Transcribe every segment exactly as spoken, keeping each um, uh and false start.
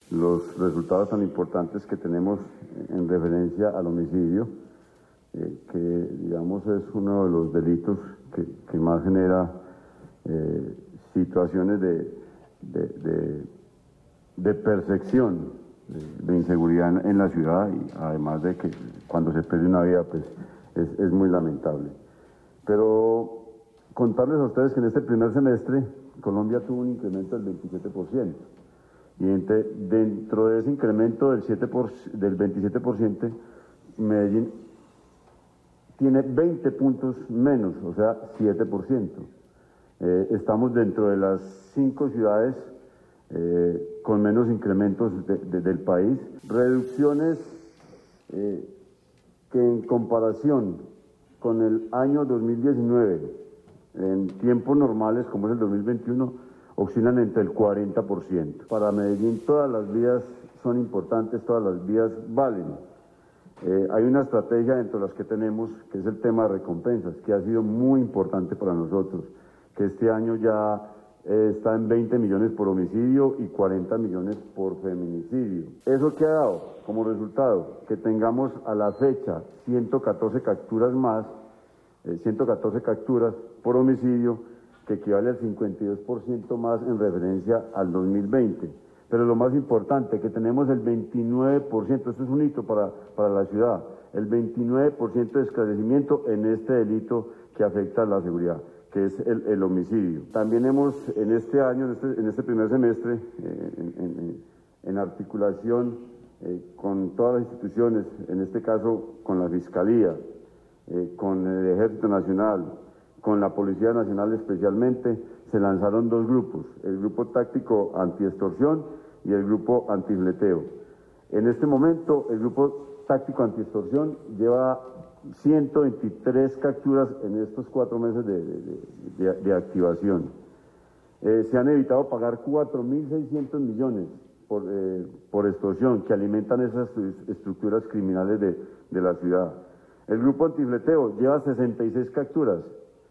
los resultados tan importantes que tenemos en referencia al homicidio, eh, que digamos es uno de los delitos que, que más genera eh, situaciones de, de, de, de percepción de, de inseguridad en, en la ciudad, y además de que cuando se pierde una vida pues es, es muy lamentable. Pero contarles a ustedes que en este primer semestre Colombia tuvo un incremento del veintisiete por ciento. Y entre, dentro de ese incremento del, siete por, del veintisiete por ciento, Medellín tiene veinte puntos menos, o sea, siete por ciento. Eh, estamos dentro de las cinco ciudades eh, con menos incrementos de, de, del país. Reducciones eh, que en comparación con el año dos mil diecinueve, en tiempos normales como es el dos mil veintiuno, oscilan entre el cuarenta por ciento. Para Medellín todas las vías son importantes, todas las vías valen. Eh, hay una estrategia dentro de las que tenemos, que es el tema de recompensas, que ha sido muy importante para nosotros, que este año ya eh, está en veinte millones por homicidio y cuarenta millones por feminicidio. ¿Eso qué ha dado como resultado? Que tengamos a la fecha ciento catorce capturas más, eh, ciento catorce capturas por homicidio, que equivale al cincuenta y dos por ciento más en referencia al dos mil veinte. Pero lo más importante, que tenemos el veintinueve por ciento, esto es un hito para, para la ciudad, el veintinueve por ciento de esclarecimiento en este delito que afecta a la seguridad, que es el, el homicidio. También hemos, en este año, en este, en este primer semestre, eh, en, en, en articulación eh, con todas las instituciones, en este caso con la Fiscalía, eh, con el Ejército Nacional, con la Policía Nacional especialmente, se lanzaron dos grupos, el grupo táctico antiextorsión y el grupo antifleteo. En este momento, el grupo táctico antiextorsión lleva ciento veintitrés capturas en estos cuatro meses de, de, de, de activación. Eh, se han evitado pagar cuatro mil seiscientos millones por, eh, por extorsión, que alimentan esas estructuras criminales de, de la ciudad. El grupo antifleteo lleva sesenta y seis capturas,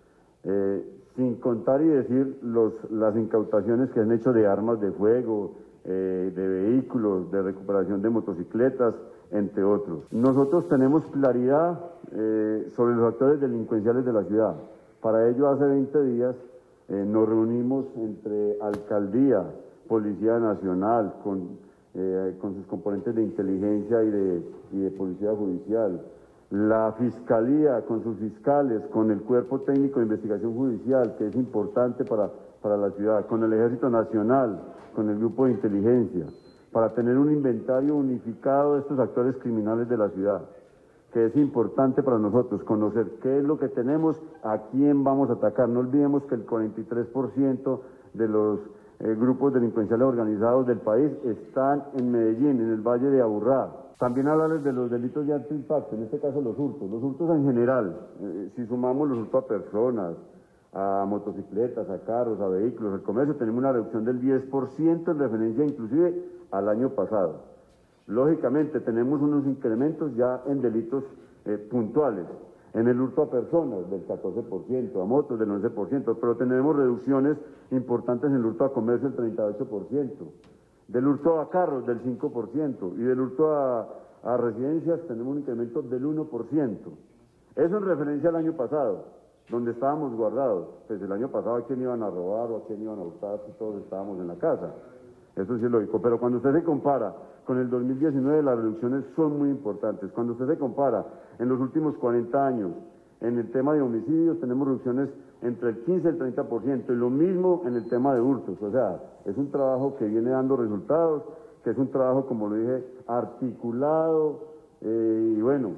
Eh, sin contar y decir los, las incautaciones que han hecho de armas de fuego, eh, de vehículos, de recuperación de motocicletas, entre otros. Nosotros tenemos claridad eh, sobre los actores delincuenciales de la ciudad. Para ello, hace veinte días eh, nos reunimos entre Alcaldía, Policía Nacional, con, eh, con sus componentes de inteligencia y de, y de Policía Judicial, la Fiscalía con sus fiscales, con el Cuerpo Técnico de Investigación Judicial, que es importante para, para la ciudad, con el Ejército Nacional, con el Grupo de Inteligencia, para tener un inventario unificado de estos actores criminales de la ciudad, que es importante para nosotros, conocer qué es lo que tenemos, a quién vamos a atacar. No olvidemos que el cuarenta y tres por ciento de los eh, grupos delincuenciales organizados del país están en Medellín, en el Valle de Aburrá. También hablarles de los delitos de alto impacto, en este caso los hurtos, los hurtos en general, eh, si sumamos los hurtos a personas, a motocicletas, a carros, a vehículos, al comercio, tenemos una reducción del diez por ciento en referencia inclusive al año pasado. Lógicamente tenemos unos incrementos ya en delitos eh, puntuales, en el hurto a personas del catorce por ciento, a motos del once por ciento, pero tenemos reducciones importantes en el hurto a comercio del treinta y ocho por ciento. Del hurto a carros del cinco por ciento y del hurto a, a residencias tenemos un incremento del uno por ciento. Eso en referencia al año pasado, donde estábamos guardados. Pues el año pasado a quién iban a robar o a quién iban a hurtar si todos estábamos en la casa. Eso sí es lógico. Pero cuando usted se compara con el dos mil diecinueve, las reducciones son muy importantes. Cuando usted se compara en los últimos cuarenta años, en el tema de homicidios tenemos reducciones entre el quince y el treinta por ciento, y lo mismo en el tema de hurtos. O sea, es un trabajo que viene dando resultados, que es un trabajo, como lo dije, articulado, eh, y bueno,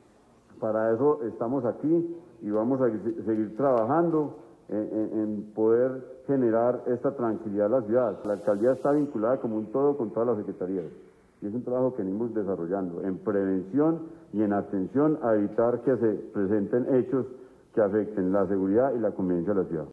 para eso estamos aquí y vamos a seguir trabajando en, en, en poder generar esta tranquilidad en la ciudad. La alcaldía está vinculada como un todo con todas las secretarías. Y es un trabajo que venimos desarrollando en prevención y en atención a evitar que se presenten hechos que afecten la seguridad y la convivencia de la ciudad.